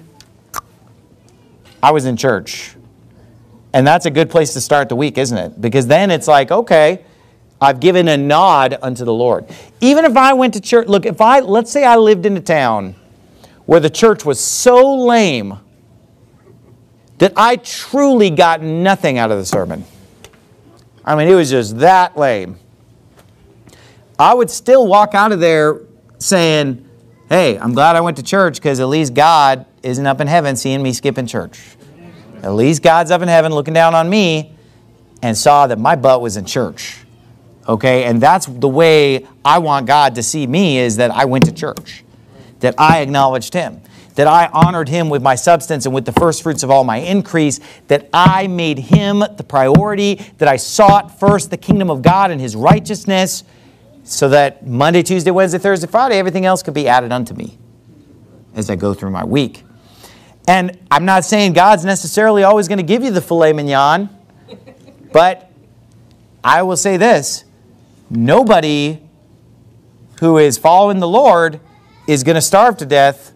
I was in church. And that's a good place to start the week, isn't it? Because then it's like, okay, I've given a nod unto the Lord. Even if I went to church, look, let's say I lived in a town where the church was so lame that I truly got nothing out of the sermon. I mean, it was just that lame. I would still walk out of there saying, hey, I'm glad I went to church because at least God isn't up in heaven seeing me skipping church. At least God's up in heaven looking down on me and saw that my butt was in church. Okay, and that's the way I want God to see me, is that I went to church, that I acknowledged Him, that I honored Him with my substance and with the first fruits of all my increase, that I made Him the priority, that I sought first the kingdom of God and His righteousness, so that Monday, Tuesday, Wednesday, Thursday, Friday, everything else could be added unto me as I go through my week. And I'm not saying God's necessarily always going to give you the filet mignon, but I will say this: nobody who is following the Lord is going to starve to death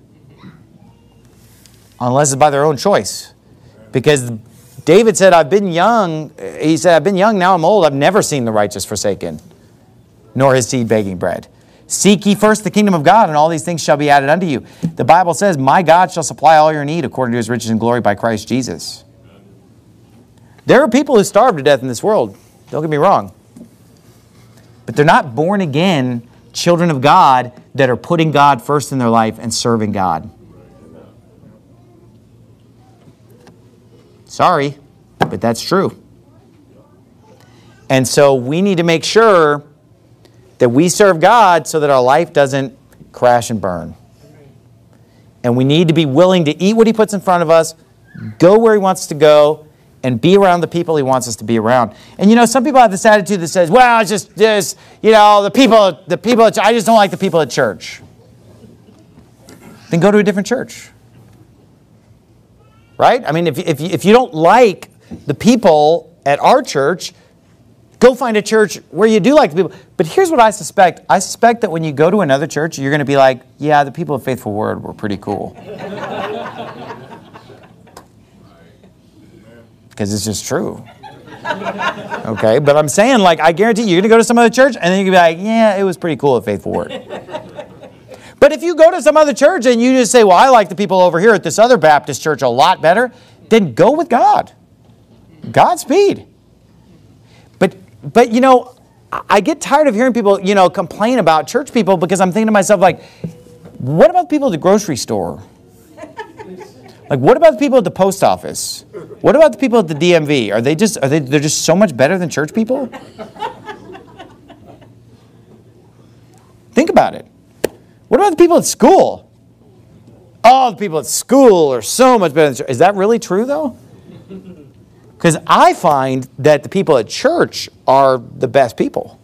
unless it's by their own choice. Because David said, I've been young. He said, I've been young, now I'm old. I've never seen the righteous forsaken, nor his seed begging bread. Seek ye first the kingdom of God, and all these things shall be added unto you. The Bible says, my God shall supply all your need according to His riches and glory by Christ Jesus. There are people who starve to death in this world. Don't get me wrong. But they're not born again children of God that are putting God first in their life and serving God. Sorry, but that's true. And so we need to make sure that we serve God so that our life doesn't crash and burn. And we need to be willing to eat what He puts in front of us, go where He wants us to go, and be around the people He wants us to be around. And you know, some people have this attitude that says, well, it's just you know, the people, I just don't like the people at church. Then go to a different church. Right? I mean, if you don't like the people at our church, go find a church where you do like the people. But here's what I suspect. I suspect that when you go to another church, you're going to be like, yeah, the people of Faithful Word were pretty cool. Because it's just true. Okay? But I'm saying, like, I guarantee you're going to go to some other church, and then you're going to be like, yeah, it was pretty cool at Faithful Word. But if you go to some other church and you just say, well, I like the people over here at this other Baptist church a lot better, then go with God. Godspeed. But you know, I get tired of hearing people, you know, complain about church people, because I'm thinking to myself, like, What about the people at the grocery store? Like, what about the people at the post office? What about the people at the DMV? They're just so much better than church people? Think about it. What about the people at school? Oh, the people at school are so much better than church. Is that really true, though? Because I find that the people at church are the best people.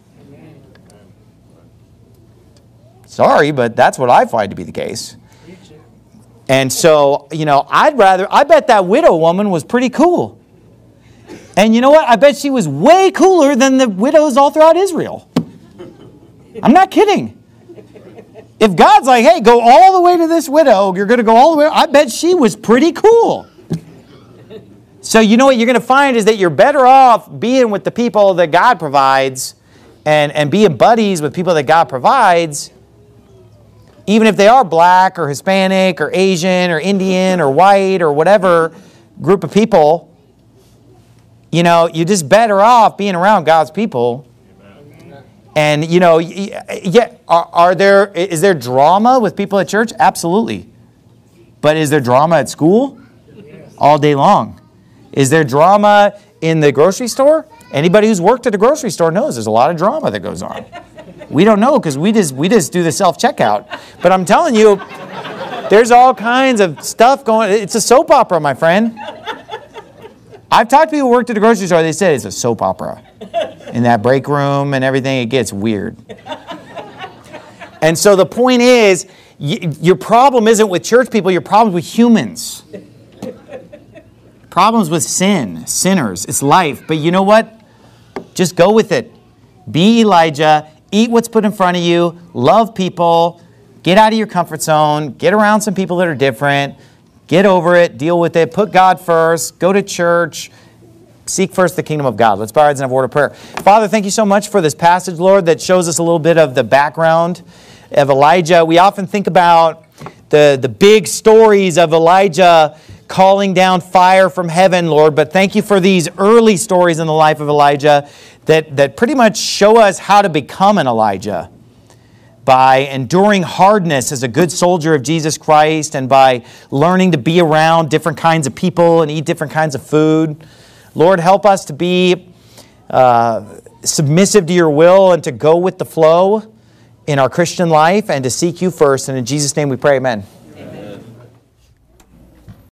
Sorry, but that's what I find to be the case. And so, I bet that widow woman was pretty cool. And you know what? I bet she was way cooler than the widows all throughout Israel. I'm not kidding. If God's like, hey, go all the way to this widow, you're going to go all the way, I bet she was pretty cool. So you know what you're going to find is that you're better off being with the people that God provides and being buddies with people that God provides, even if they are black or Hispanic or Asian or Indian or white or whatever group of people. You're just better off being around God's people. And, is there drama with people at church? Absolutely. But is there drama at school? All day long. Is there drama in the grocery store? Anybody who's worked at a grocery store knows there's a lot of drama that goes on. We don't know because we just do the self-checkout. But I'm telling you, there's all kinds of stuff going. It's a soap opera, my friend. I've talked to people who worked at a grocery store. They said it's a soap opera. In that break room and everything, it gets weird. And so the point is, your problem isn't with church people. Your problem is with humans. Problems with sin, sinners. It's life. But you know what? Just go with it. Be Elijah. Eat what's put in front of you. Love people. Get out of your comfort zone. Get around some people that are different. Get over it. Deal with it. Put God first. Go to church. Seek first the kingdom of God. Let's bow our heads and have a word of prayer. Father, thank you so much for this passage, Lord, that shows us a little bit of the background of Elijah. We often think about the big stories of Elijah calling down fire from heaven, Lord, but thank you for these early stories in the life of Elijah that pretty much show us how to become an Elijah by enduring hardness as a good soldier of Jesus Christ and by learning to be around different kinds of people and eat different kinds of food. Lord, help us to be submissive to your will and to go with the flow in our Christian life and to seek you first. And in Jesus' name we pray, amen.